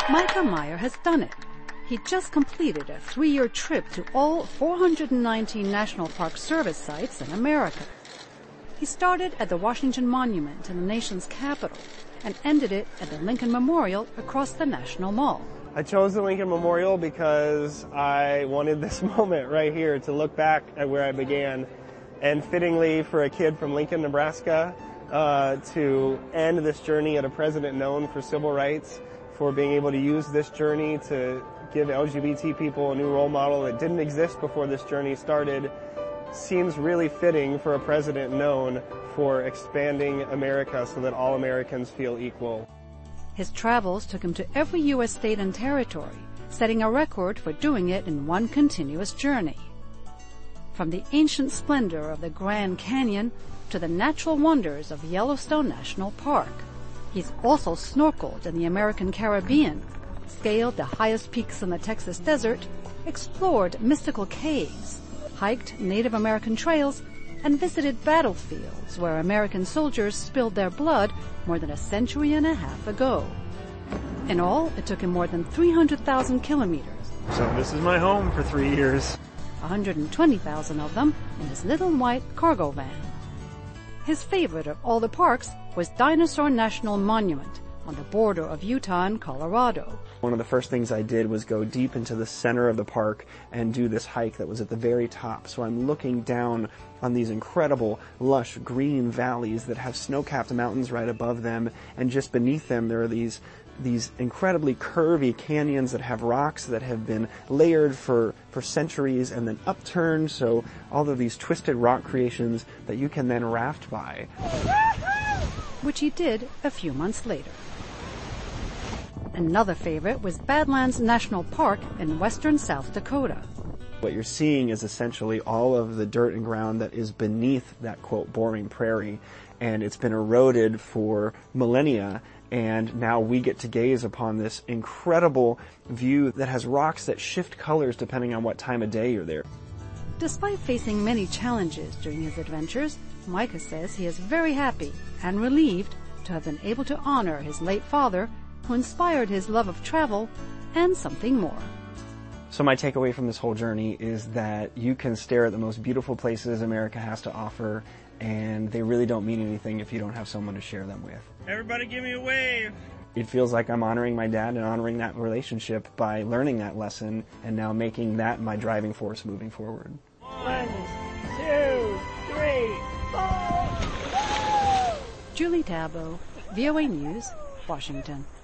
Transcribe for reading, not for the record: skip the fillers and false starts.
Micah Meyer has done it. He just completed a 3-year trip to all 419 National Park Service sites in America. He started at the Washington Monument in the nation's capital and ended it at the Lincoln Memorial across the National Mall. I chose the Lincoln Memorial because I wanted this moment right here to look back at where I began, and fittingly for a kid from Lincoln, Nebraska, to end this journey at a president known for civil rights, for being able to use this journey to give LGBT people a new role model that didn't exist before this journey started, seems really fitting for a president known for expanding America so that all Americans feel equal. His travels took him to every U.S. state and territory, setting a record for doing it in one continuous journey. From the ancient splendor of the Grand Canyon to the natural wonders of Yellowstone National Park. He's also snorkeled in the American Caribbean, scaled the highest peaks in the Texas desert, explored mystical caves, hiked Native American trails, and visited battlefields where American soldiers spilled their blood more than a century and a half ago. In all, it took him more than 300,000 kilometers. So this is my home for 3 years. 120,000 of them in his little white cargo van. His favorite of all the parks was Dinosaur National Monument on the border of Utah and Colorado. One of the first things I did was go deep into the center of the park and do this hike that was at the very top. So I'm looking down on these incredible, lush, green valleys that have snow-capped mountains right above them, and just beneath them there are these incredibly curvy canyons that have rocks that have been layered for centuries and then upturned, so all of these twisted rock creations that you can then raft by. Which he did a few months later. Another favorite was Badlands National Park in western South Dakota. What you're seeing is essentially all of the dirt and ground that is beneath that, quote, boring prairie, and it's been eroded for millennia, and now we get to gaze upon this incredible view that has rocks that shift colors depending on what time of day you're there. Despite facing many challenges during his adventures, Micah says he is very happy and relieved to have been able to honor his late father, who inspired his love of travel and something more. So my takeaway from this whole journey is that you can stare at the most beautiful places America has to offer, and they really don't mean anything if you don't have someone to share them with. Everybody give me a wave! It feels like I'm honoring my dad and honoring that relationship by learning that lesson and now making that my driving force moving forward. 1, 2, 3, 4! Julie Tabo, VOA News, Washington.